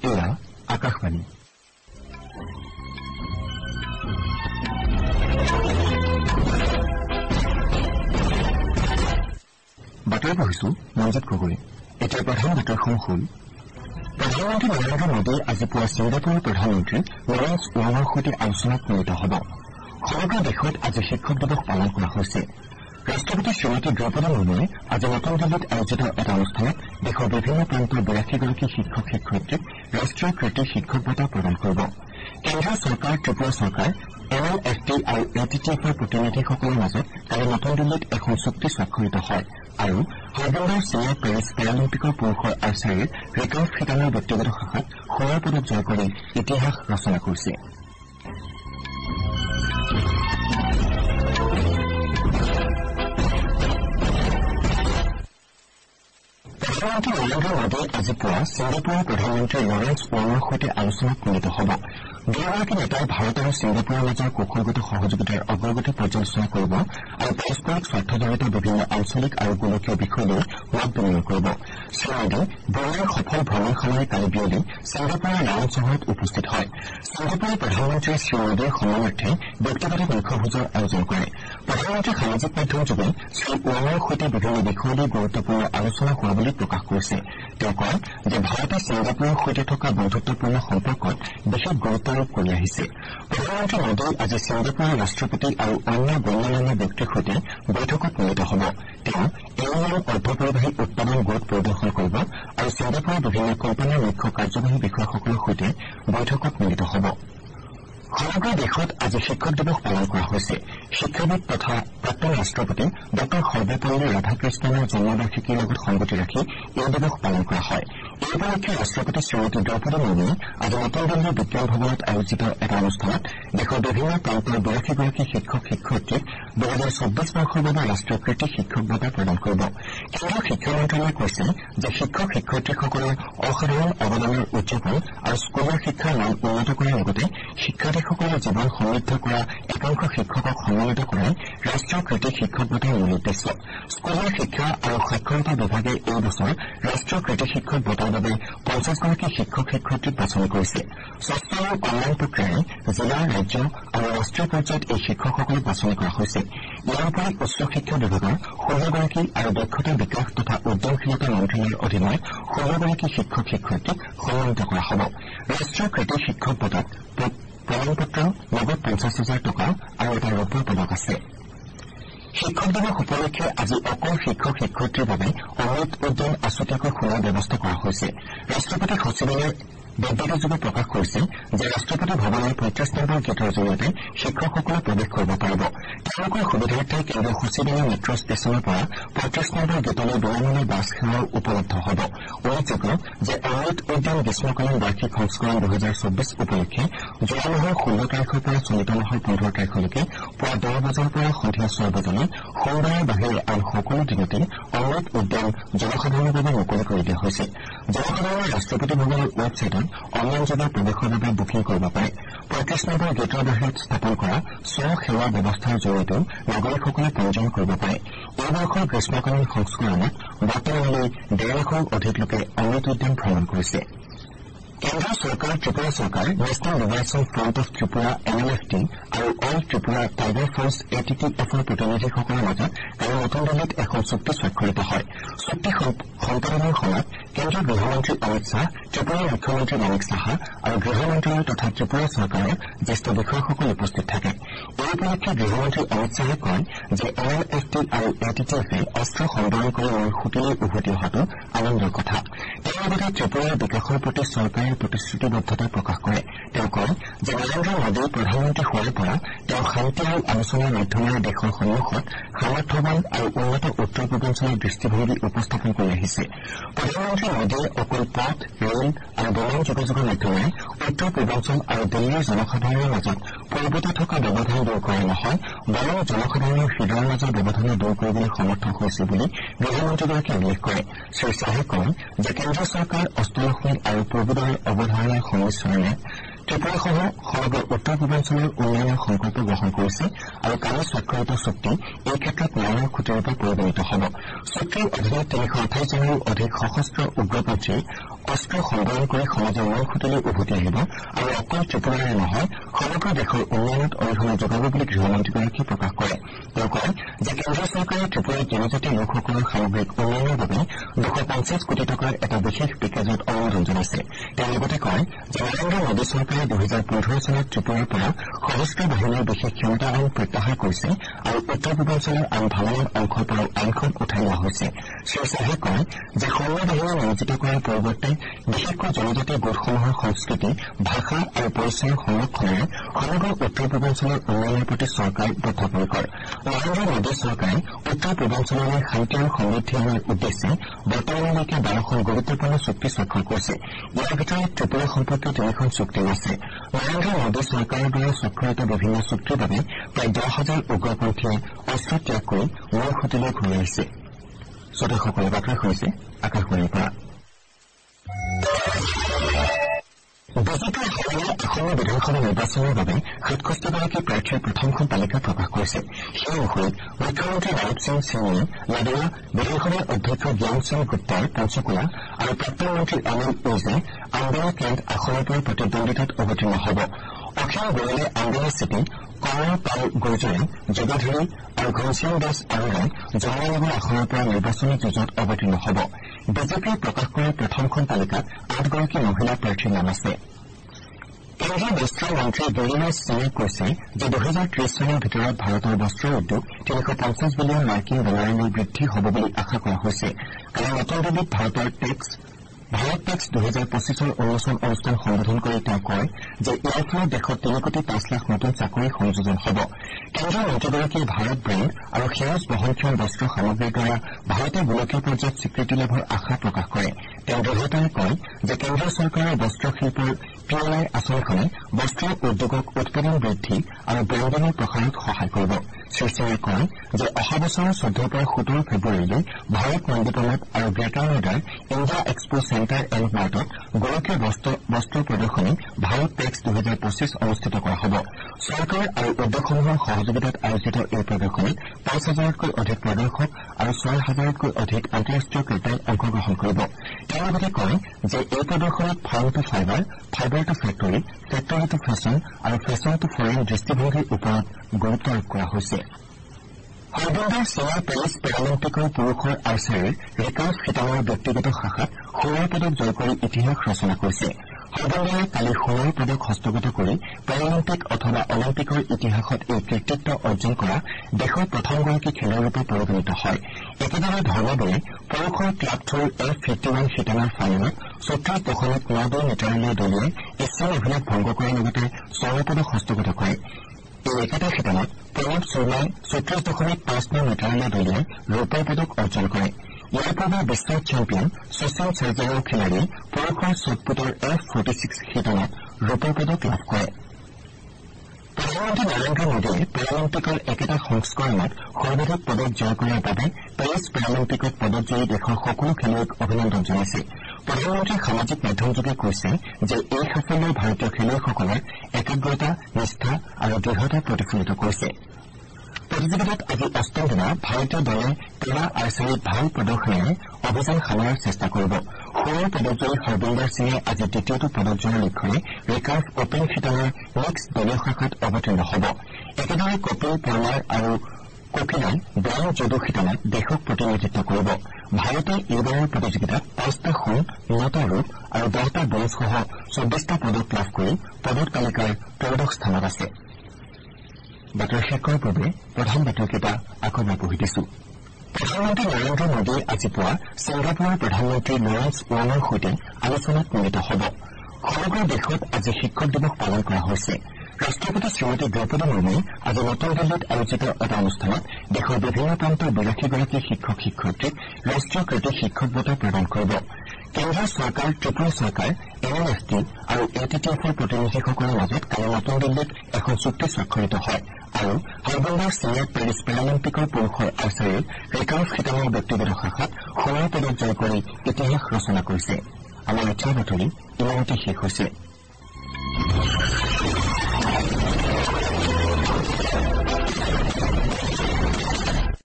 এয়া আকাশবাণী। বাতৰি পঢ়িছো মঞ্জিত গগৈ। এতিয়া প্ৰধান বাতৰিসমূহ হ'ল প্ৰধানমন্ত্ৰী নৰেন্দ্ৰ মোদীয়ে আজি পুৱা ছিংগাপুৰৰ প্ৰধানমন্ত্ৰী লৰেন্স ৱাঙৰ সৈতে আলোচনাত মিলিত হ'ব। সমগ্ৰ দেশত আজি শিক্ষক দিৱস পালন কৰা হৈছে। ৰাষ্ট্ৰপতি শ্ৰীমতী দ্ৰৌপদী মুৰ্মুৱে আজি নতুন দিল্লীত আয়োজিত এটা অনুষ্ঠানত দেশৰ বিভিন্ন প্ৰান্তৰ 82গৰাকী শিক্ষক শিক্ষয়িত্ৰীক ৰাষ্ট্ৰীয় কৃতি শিক্ষক বঁটা প্ৰদান কৰিব। কেন্দ্ৰীয় চৰকাৰ, ত্ৰিপুৰা চৰকাৰ, NLFT আৰু ATTFৰ প্ৰতিনিধিসকলৰ মাজত কালি নতুন দিল্লীত এখন চুক্তি স্বাক্ষৰিত হয় আৰু হৰবিন্দৰ সিঙে পেৰিছ পেৰালিম্পিকৰ পুৰুষৰ আৰ্চাৰীৰ ৰিকাৰ্ভ খেতানৰ ব্যক্তিগত শাখাত সোণৰ পদক জয় কৰি ইতিহাস ৰচনা কৰিছে। প্ৰধানমন্ত্ৰী নৰেন্দ্ৰ মোদীয়ে আজি পুৱা ছিংগাপুৰৰ প্ৰধানমন্ত্ৰী লৰেন্স ৱাঙৰ সৈতে আলোচনাত মিলিত হ'ব। দুয়োগৰাকী নেতাই ভাৰত আৰু ছিংগাপুৰৰ মাজৰ কৌশলগত সহযোগিতাৰ অগ্ৰগতি পৰ্যালোচনা কৰিব আৰু পাৰস্পৰিক স্বাৰ্থজড়িত বিভিন্ন আঞ্চলিক আৰু গোলকীয় বিষয় লৈ মত বিনিময় কৰিব। শ্ৰীমোদী ব্ৰুনেইৰ সফল ভ্ৰমণসূচীৰে কালি বিয়লি ছিংগাপুৰৰ নাওন চহৰত উপস্থিত হয়। ছিংগাপুৰৰ প্ৰধানমন্ত্ৰীয়ে শ্ৰীমোদীৰ সন্মানাৰ্থে ব্যক্তিগত নিশভোজৰ আয়োজন কৰে। প্ৰধানমন্ত্ৰীয়ে সামাজিক মাধ্যমযোগে শ্ৰীৱাঙৰ সৈতে বিভিন্ন বিষয় লৈ গুৰুত্বপূৰ্ণ আলোচনা হোৱা বুলি প্ৰকাশ কৰিছে। তেওঁ কয় যে ভাৰতে ছিংগাপুৰৰ সৈতে থকা বন্ধুত্বপূৰ্ণ সম্পৰ্কত বিশেষ গুৰুত্ব আৰোপ কৰি আহিছে। প্ৰধানমন্ত্ৰী মোদী আজি ছিংগাপুৰৰ ৰাষ্ট্ৰপতি আৰু অন্য গণ্যমান্য ব্যক্তিৰ সৈতে বৈঠকত মিলিত হ'ব। তেওঁ ইউনিয়ন অৰ্ধপৰিবাহী উৎপাদন গোট পৰিদৰ্শন কৰিব আৰু ছিংগাপুৰৰ বিভিন্ন কোম্পানীৰ মুখ্য কাৰ্যবাহী বিষয়াসকলৰ সৈতে বৈঠকত মিলিত হ'ব। সমগ্ৰ দেশত আজি শিক্ষক দিৱস পালন কৰা হৈছে। শিক্ষাবিদ তথা প্ৰাক্তন ৰাষ্ট্ৰপতি ড সৰ্বপল্লী ৰাধাকৃষ্ণনৰ জন্মবাৰ্ষিকীৰ লগত সংগতি ৰাখি এই দিৱস পালন কৰা হয়। এই উপলক্ষে ৰাষ্ট্ৰপতি শ্ৰীমতী দ্ৰৌপদী মুৰ্মুৱে আজি নতুন দিল্লীৰ বিজ্ঞান ভৱনত আয়োজিত এটা অনুষ্ঠানত দেশৰ বিভিন্ন প্ৰান্তৰ 82গৰাকী শিক্ষক শিক্ষয়িত্ৰীক 2024 বৰ্ষৰ বাবে ৰাষ্ট্ৰীয় কৃতি শিক্ষক বঁটা প্ৰদান কৰিব। কেন্দ্ৰীয় শিক্ষা মন্ত্ৰালয়ে কৈছে যে শিক্ষক শিক্ষয়িত্ৰীসকলৰ অসাধাৰণ অৱদানৰ উদযাপন আৰু স্কুলীয়া শিক্ষাৰ মান উন্নত কৰাৰ লগতে শিক্ষাৰ্থীসকলৰ জীৱন সমৃদ্ধ কৰা একাংশ শিক্ষকক সন্মানিত কৰাই ৰাষ্ট্ৰীয় কৃতি শিক্ষক বঁটাৰ মূল উদ্দেশ্য। স্কুলীয়া শিক্ষা আৰু সাক্ষৰতা বিভাগে এই বছৰ ৰাষ্ট্ৰীয় কৃতি শিক্ষক বঁটাৰ বাবে 50গৰাকী শিক্ষক শিক্ষয়িত্ৰীক বাছনি কৰিছে। ষষ্ঠ আৰু অনলাইন প্ৰক্ৰিয়াৰে জিলা, ৰাজ্য আৰু ৰাষ্ট্ৰীয় পৰ্যায়ত এই শিক্ষকসকলক বাছনি কৰা হৈছে। ইয়াৰ উপৰি উচ্চ শিক্ষা বিভাগৰ 16গৰাকী আৰু দক্ষতা বিকাশ তথা উদ্যমশীলতা মন্ত্ৰালয়ৰ অধীনৰ 16গৰাকী শিক্ষক শিক্ষয়িত্ৰীক সন্মানিত কৰা হ'ব। ৰাষ্ট্ৰীয় কৃতি শিক্ষক বঁটাত প্ৰমাণপত্ৰ, নগদ 50,000 টকা আৰু এটা ৰূপৰ পদক আছে। শিক্ষক দিৱস উপলক্ষে আজি অকল শিক্ষক শিক্ষয়িত্ৰীৰ বাবে অমৃত উদ্যান আছুতীয়াকৈ খোলাৰ ব্যৱস্থা কৰা হৈছে। ৰাষ্ট্ৰপতি সচিবালয়ে বিবৃতিযোগে প্ৰকাশ কৰিছে যে ৰাষ্ট্ৰপতি ভৱনৰ 35 নম্বৰ গেটৰ জৰিয়তে শিক্ষকসকলে প্ৰৱেশ কৰিব পাৰিব। তেওঁলোকৰ সুবিধাৰ্থে কেন্দ্ৰীয় সচিবালয় মেট্ৰ ষ্টেচনৰ পৰা 35 নম্বৰ গেটলৈ বিনামূলীয়া বাছ সেৱাও উপলব্ধ হ'ব। উল্লেখযোগ্য যে অমৃত উদ্যান গ্ৰীষ্মকালীন বাৰ্ষিক সংস্কৰণ 2024 উপলক্ষে যোৱা মাহৰ 16 তাৰিখৰ পৰা চলিত মাহৰ 15 তাৰিখলৈকে পুৱা 10 বজাৰ পৰা সন্ধিয়া 6 বজালৈ সোমবাৰৰ বাহিৰে আন সকলো দিনতে অমৃত উদ্যান জনসাধাৰণৰ বাবে মুকলি কৰি দিয়া হৈছে। জনসাধাৰণে ৰাষ্ট্ৰপতি ভৱনৰ ৱেবছাইটত অনলাইনযোগে প্ৰৱেশৰ বাবে বুকিং কৰিব পাৰে। 35 নম্বৰ গেটৰ বাহিৰত স্থাপন কৰা সেৱা ব্যৱস্থাৰ জৰিয়তেও নাগৰিকসকলে পঞ্জীয়ন কৰিব পাৰে। এই বৰ্ষৰ গ্ৰীষ্মকালীন সংস্কৰণত বৰ্তমানলৈ 1.5 লাখৰো অধিক লোকে অমৃত উদ্যান ভ্ৰমণ কৰিছে। কেন্দ্ৰীয় চৰকাৰ, ত্ৰিপুৰা চৰকাৰ, national liberation front of Tripura NLFT আৰু অল ত্ৰিপুৰা টাইগাৰ ফৰ্চ ATTFৰ প্ৰতিনিধিসকলৰ মাজত কালি নতুন দিল্লীত এখন চুক্তি স্বাক্ষৰিত হয়। চুক্তি সম্পাদনৰ সময়ত কেন্দ্ৰীয় গৃহমন্ত্ৰী অমিত শ্বাহ, ত্ৰিপুৰাৰ মুখ্যমন্ত্ৰী মানিক সাহা আৰু গৃহ মন্ত্ৰালয় তথা ত্ৰিপুৰা চৰকাৰৰ জ্যেষ্ঠ বিষয়াসকল উপস্থিত থাকে। এই উপলক্ষে গৃহমন্ত্ৰী অমিত শ্বাহে কয় যে NLFT আৰু ATTFে অস্ত্ৰ সম্বৰণ কৰি মূল সুঁতিলৈ উভতি অহাটো আনন্দৰ কথা। তেওঁ লগতে ত্ৰিপুৰাৰ বিকাশৰ প্ৰতি চৰকাৰে প্ৰতিশ্ৰুতিবদ্ধতা প্ৰকাশ কৰে। তেওঁ কয় যে নৰেন্দ্ৰ মোদী প্ৰধানমন্ত্ৰী হোৱাৰ পৰা তেওঁ শান্তি আৰু আলোচনাৰ মাধ্যমেৰে দেশৰ সন্মুখত সামৰ্থ্যৱান আৰু উন্নত উত্তৰ পূৰ্বাঞ্চলৰ দৃষ্টিভংগী উপস্থাপন কৰি আহিছে। প্ৰধানমন্ত্ৰী মোদীয়ে অকল পথ, ৰেল আৰু বিমান যোগাযোগৰ মাধ্যমেৰে উত্তৰ পূৰ্বাঞ্চল আৰু দিল্লীৰ জনসাধাৰণৰ মাজত পূৰ্বতে থকা ব্যৱধান দূৰ কৰা নহয়, বৰং জনসাধাৰণৰ হৃদয়ৰ মাজৰ ব্যৱধানো দূৰ কৰিবলৈ সমৰ্থ হৈছে বুলি গৃহমন্ত্ৰীগৰাকীয়ে উল্লেখ কৰে। শ্ৰীশ্বাহে কয় যে কেন্দ্ৰীয় চৰকাৰ অষ্টলক্ষ্মী আৰু পূৰ্বোদয়ৰ অৱধাৰণাৰ সংমিশ্ৰণে ত্ৰিপুৰাসহ সমগ্ৰ উত্তৰ পূৰ্বাঞ্চলৰ উন্নয়নৰ সংকল্প গ্ৰহণ কৰিছে আৰু কালি স্বাক্ষৰিত চুক্তি এই ক্ষেত্ৰত ন্যায়ৰ খুঁটিৰূপে পৰিগণিত হ'ব। চুক্তিৰ অধীনত 328জনৰো অধিক সশস্ত্ৰ উগ্ৰপন্থীৰ অস্ত্ৰ সংবৰণ কৰি সমাজৰ মূল খুঁটিলৈ উভতি আহিব আৰু অকল ত্ৰিপুৰাৰে নহয় সমগ্ৰ দেশৰ উন্নয়নত অৰিহণা যোগাব বুলি গৃহমন্ত্ৰীগৰাকীয়ে প্ৰকাশ কৰে। তেওঁ কয় যে কেন্দ্ৰ চৰকাৰে ত্ৰিপুৰাৰ জনজাতীয় লোকসকলৰ সামগ্ৰিক উন্নয়নৰ বাবে 250 কোটি টকাৰ এটা বিশেষ পেকেজত অনুমোদন জনাইছে। তেওঁ লগতে কয় যে নৰেন্দ্ৰ মোদী চৰকাৰে 2015 চনত ত্ৰিপুৰাৰ পৰা সশস্ত্ৰ বাহিনীৰ বিশেষ ক্ষমতা আইন প্ৰত্যাহাৰ কৰিছে আৰু উত্তৰ পূৰ্বাঞ্চলৰ আন ভালেমান অংশৰ পৰাও আইনখন উঠাই লোৱা হৈছে। শ্ৰীশ্বাহে কয় যে সৈন্য বাহিনী নিয়োজিত কৰাৰ পৰিৱৰ্তে বিশেষকৈ জনজাতীয় গোটসমূহৰ সংস্কৃতি, ভাষা আৰু পৰিচয়ৰ সংৰক্ষণেৰে সমগ্ৰ উত্তৰ পূৰ্বাঞ্চলৰ উন্নয়নৰ প্ৰতি চৰকাৰ বদ্ধপৰিকৰ। নৰেন্দ্ৰ মোদী চৰকাৰে উত্তৰ পূৰ্বাঞ্চললৈ শান্তি আৰু সমৃদ্ধি অনাৰ উদ্দেশ্যে বৰ্তমানলৈকে 12খন গুৰুত্বপূৰ্ণ চুক্তি স্বাক্ষৰ কৰিছে। ইয়াৰ ভিতৰত ত্ৰিপুৰা সম্পৰ্কীয় 3খন চুক্তিও আছে। নৰেন্দ্ৰ মোদী চৰকাৰৰ দ্বাৰা স্বাক্ষৰিত বিভিন্ন চুক্তিৰ বাবে প্ৰায় 10,000 উগ্ৰপন্থীয়ে অস্ত্ৰ ত্যাগ কৰি মূল খুঁটিলৈ ঘূৰি আহিছে। শ্ৰোতাসকলে বাতৰি শুনিছে আকাশবাণীৰ পৰা। বিজেপিৰ হাৰিয়ানা আসন্ন বিধানসভা নিৰ্বাচনৰ বাবে 67গৰাকী প্ৰাৰ্থীৰ প্ৰথমখন তালিকা প্ৰকাশ কৰিছে। সেই অনুসৰি মুখ্যমন্ত্ৰী নায়ব সিং ছেইনীয়ে লাডেৰা, বিধানসভাৰ অধ্যক্ষ জ্ঞান সিং গুপ্তাৰ পঞ্চকুলা আৰু প্ৰাক্তন মন্ত্ৰী অনিল উইজে আম্বেলা কেণ্ট আসনৰ পৰা প্ৰতিদ্বন্দ্বিতাত অৱতীৰ্ণ হ'ব। অখিল গোৱেলে আম্বেলা চিটি, কঁৱৰ পাল গুৰ্জৰে জগাধৰী আৰু ঘনশ্যাম দাস আৰোৰাই যমুনানগৰ আসনৰ পৰা নিৰ্বাচনী যুঁজত অৱতীৰ্ণ হ'ব। বিজেপিয়ে প্ৰকাশ কৰা প্ৰথমখন তালিকাত 8গৰাকী মহিলা প্ৰাৰ্থীৰ নাম আছে। কেন্দ্ৰীয় বস্ত্ৰ মন্ত্ৰী গিৰিৰাজ সিঙে কৈছে যে 2030 চনৰ ভিতৰত ভাৰতৰ বস্ত্ৰ উদ্যোগ 350 বিলিয়ন মাৰ্কিন ডলাৰলৈ বৃদ্ধি হ'ব বুলি আশা কৰা হৈছে। কালি নতুন দিল্লীত ভাৰত টেক্স 2025ৰ উন্মোচন অনুষ্ঠান সম্বোধন কৰি তেওঁ কয় যে ইয়াৰ ফলত দেশত 3 কোটি 5 লাখ নতুন চাকৰি সংযোজন হ'ব। কেন্দ্ৰীয় মন্ত্ৰীগৰাকীয়ে ভাৰত ব্ৰেণ্ড আৰু সেউজ বহনক্ষম বস্ত্ৰ সামগ্ৰীৰ দ্বাৰা ভাৰতে গোলকীয় পৰ্যায়ত স্বীকৃতি লাভৰ আশা প্ৰকাশ কৰে। তেওঁ দৃঢ়তাৰে কয় যে কেন্দ্ৰীয় চৰকাৰৰ বস্ত্ৰ শিল্পৰ PLI আঁচনিখনে বস্ত্ৰ উদ্যোগক উৎপাদন বৃদ্ধি আৰু ব্ৰেণ্ডিঙৰ প্ৰসাৰত সহায় কৰিব। শ্ৰীসিঙে কয় যে অহা বছৰৰ 14 পৰা 17 ফেব্ৰুৱাৰীলৈ ভাৰত মণ্ডপমত আৰু গ্ৰেটাৰ নয়ডাৰ ইণ্ডিয়া এক্সপো চেণ্টাৰ এণ্ড মাৰ্টত গোলকীয় বস্ত্ৰ প্ৰদৰ্শনী ভাৰত টেক্স 2025 অনুষ্ঠিত কৰা হ'ব। চৰকাৰ আৰু উদ্যোগসমূহৰ সহযোগিতাত আয়োজিত এই প্ৰদৰ্শনীত 5,000তকৈ অধিক প্ৰদৰ্শক আৰু 6,000তকৈ অধিক আন্তঃৰাষ্ট্ৰীয় ক্ৰেতাই অংশগ্ৰহণ কৰিব। তেওঁ লগতে কয় যে এই প্ৰদৰ্শনীত farm to fibre, fibre to factory, factory to fashion আৰু ফেশ্বন টু ফৰেন দৃষ্টিভংগীৰ ওপৰত গুৰুত্ব আৰোপ কৰা হৈছে। হৰবিন্দৰ সিঙে পেৰিছ পেৰালিম্পিকৰ পুৰুষৰ আৰ্চাৰীৰ ৰিকাৰ্ভ খিতানৰ ব্যক্তিগত শাখাত সোণৰ পদক জয় কৰি ইতিহাস ৰচনা কৰিছে। হৰবিন্দৰে কালি সোণৰ পদক হস্তগত কৰি পেৰালিম্পিক অথবা অলিম্পিকৰ ইতিহাসত এই কৃতিত্ব অৰ্জন কৰা দেশৰ প্ৰথমগৰাকী খেলুৱৈৰূপে পৰিগণিত হয়। একেদৰে ধৰ্মবীৰে পুৰুষৰ ক্লাব থ্ৰৰ F51 শিতানৰ ফাইনেলত 34.92 মিটাৰলৈ দলিয়াই এছিয়ান অভিলেখ ভংগ কৰাৰ লগতে স্বৰ্ণ পদক হস্তগত কৰে। এই একেটা শিতানত প্ৰণৱ শৰ্মাই 34.59 মিটাৰলৈ দলিয়াই ৰৌপ্য পদক অৰ্জন কৰে। ইয়াৰ পূৰ্বে বিশ্ব চেম্পিয়ন শচীন চাৰ্জাৰৰ খেলাড়ীয়ে পুৰুষৰ শ্বটপুটৰ F46 শিতানত ৰৌপ্য পদক লাভ কৰে। প্ৰধানমন্ত্ৰী নৰেন্দ্ৰ মোদীয়ে পেৰালিম্পিকৰ একেটা সংস্কৰণত সৰ্বাধিক পদক জয় কৰাৰ বাবে পেৰিছ পেৰালিম্পিকত পদকজয়ী দেশৰ সকলো খেলুৱৈক অভিনন্দন জনাইছে। প্ৰধানমন্ত্ৰীয়ে সামাজিক মাধ্যমযোগে কৈছে যে এই সাফল্যই ভাৰতীয় খেলুৱৈসকলৰ একাগ্ৰতা, নিষ্ঠা আৰু দৃঢ়তা প্ৰতিফলিত কৰিছে। প্ৰতিযোগিতাত আজি 8ম দিনা ভাৰতীয় দলে পেৰা আৰ্চাৰীত ভাল প্ৰদৰ্শনেৰে অভিযান সামৰাৰ চেষ্টা কৰিব। সোণৰ পদকজয়ী হৰবিন্দৰ সিঙে আজি দ্বিতীয়টো পদক জয়ৰ লক্ষ্যৰে ৰিকাৰ্ভ অপেন শিতানৰ মিক্সড দলীয় শাখাত অৱতীৰ্ণ হ'ব। একেদৰে কপিল পৰমাৰ আৰু কোকিলাই ব্ৰাউন জুডো শিতানত দেশক প্ৰতিনিধিত্ব কৰিব। ভাৰতে এইবাৰৰ প্ৰতিযোগিতাত 5টা সোণ, 9টা ৰূপ আৰু 10টা ব্ৰঞ্জসহ 24টা পদক লাভ কৰি পদক তালিকাৰ 13শ স্থানত আছে। বাতৰি শেষ কৰাৰ পূৰ্বে প্ৰধান বাতৰিকেইটা আকৌ মই পঢ়ি দিছো। প্ৰধানমন্ত্ৰী নৰেন্দ্ৰ মোদীয়ে আজি পুৱা ছিংগাপুৰৰ প্ৰধানমন্ত্ৰী লৰেন্স ৱাঙৰ সৈতে আলোচনাত মিলিত হ'ব। সমগ্ৰ দেশত আজি শিক্ষক দিৱস পালন কৰা হৈছে। ৰাষ্ট্ৰপতি শ্ৰীমতী দ্ৰৌপদী মুৰ্মুৱে আজি নতুন দিল্লীত আয়োজিত এটা অনুষ্ঠানত দেশৰ বিভিন্ন প্ৰান্তৰ 82গৰাকী শিক্ষক শিক্ষয়িত্ৰীক ৰাষ্ট্ৰীয় কৃতি শিক্ষক বঁটা প্ৰদান কৰিব। কেন্দ্ৰীয় চৰকাৰ, ত্ৰিপুৰা চৰকাৰ, NLFT আৰু ATTFৰ প্ৰতিনিধিসকলৰ মাজত কালি নতুন দিল্লীত এখন চুক্তি স্বাক্ষৰিত হয় আৰু হৰবিন্দৰ সিঙে পেৰিছ পেৰালিম্পিকৰ পুৰুষৰ আৰ্চাৰীৰ ৰিকাৰ্ভ শিতানৰ ব্যক্তিগত শাখাত সোণৰ পদক জয় কৰি ইতিহাস ৰচনা কৰিছে। আমাৰ এতিয়া বাতৰি ইমানতে শেষ হৈছে।